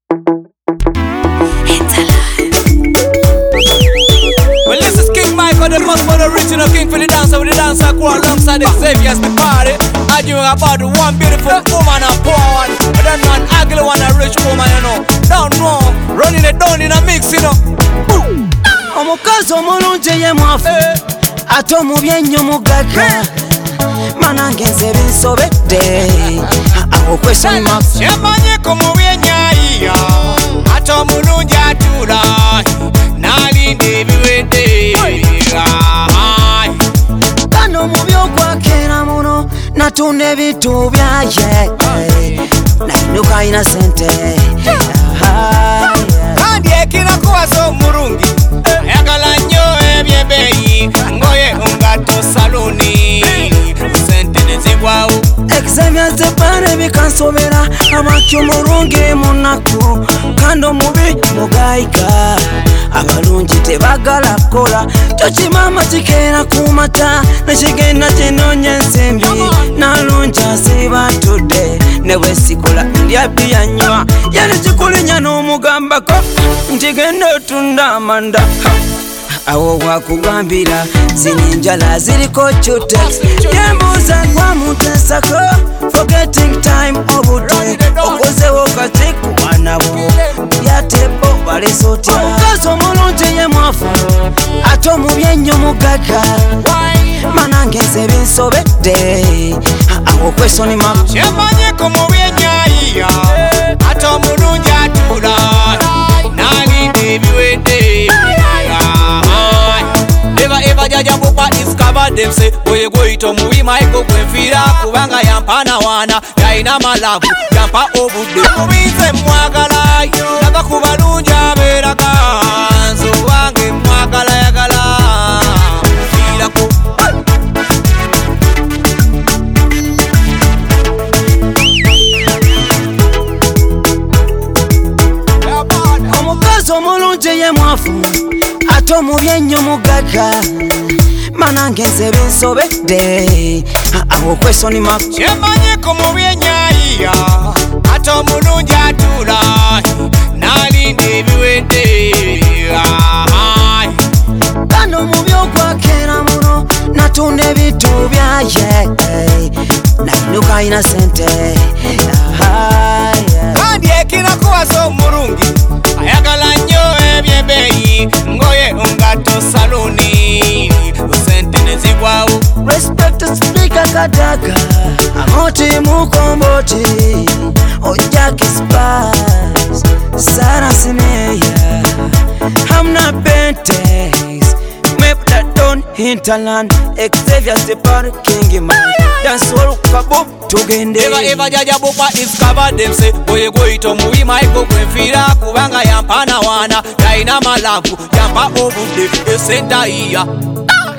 Well, this is King Michael, the most original king for the dancer with the dancer crew alongside Xavier's the party. Arguing about the one beautiful woman and poor one, but that one ugly one a rich woman, you know. Don't know, running it down in a mix, you know. Omukazi omulungi ye mwafu ate omubi ennyo mugagga manange nze binsobedde awo kwesonyimafu kyemanyiko mubi ennyayiya ate omulungi atula n'alinda ebiwedde kano omubi okwakeera muno natunda ebintu byaye nayinuka ayina sente kandi ekirakuwasa omulungi ayagala nnyo ebyebeeyi ngoye ngatto saluni sente nezigwawo Xavier Zepane bikansobera amaki omulungi munaku kandi omubi mugayika abalungi tebagala kukola tokimama kikeera ku mata nekigenda kinoonya ensimbi nalungi asiba atudde ne bwesikula ndya biyanywa yali kikulinya n'omugambako nti genda otunda amanda awo bwakugambira zino enjala ziriko cutex yembuuza gwamutesako forgetting time obudde okozewo kati ku bwana bo yatebo balese otya omukazi omulungi ye mwafu ate omubi ennyo mugagga manange nze binsobedde awo kwesonyimafu kyemanyiko mubi ennyayiya ate omulungi atula n'alinda ebiwedde eva jaja bukwa discover them say boye goyito mubi maiko kwenfira kubanga yampana wana yayina malavu yampa obudde mubinze mwagala naga kubalungi abeeraga nze wange mwagala yagala firako omukazi omulungi ye mwafu ate omubi ennyo mugagga manange nze binsobedde awo kwesonyimafu kyemanyiko mubi ennyayiya ate omulungi atula n'alinda ebiwedde kano omubi okwakeera muno natunda ebintu byaye nayinuka ayina sente kandi ekirakuwasa omulungi ayagala nnyo ebyebeeyi ngoye ngatto saluni sente nezigwawo respect speaker kadaga amoti mukomboti ojaki spice Sarah Sineya hamna bentex mepta don hinterland Xavier Zepane king man dance all kabub tugende eva jaja bukwa discover them say boye goyito mubi maiko kwenfira kubanga yampana wana yayina malavu yampa obudde esenta iya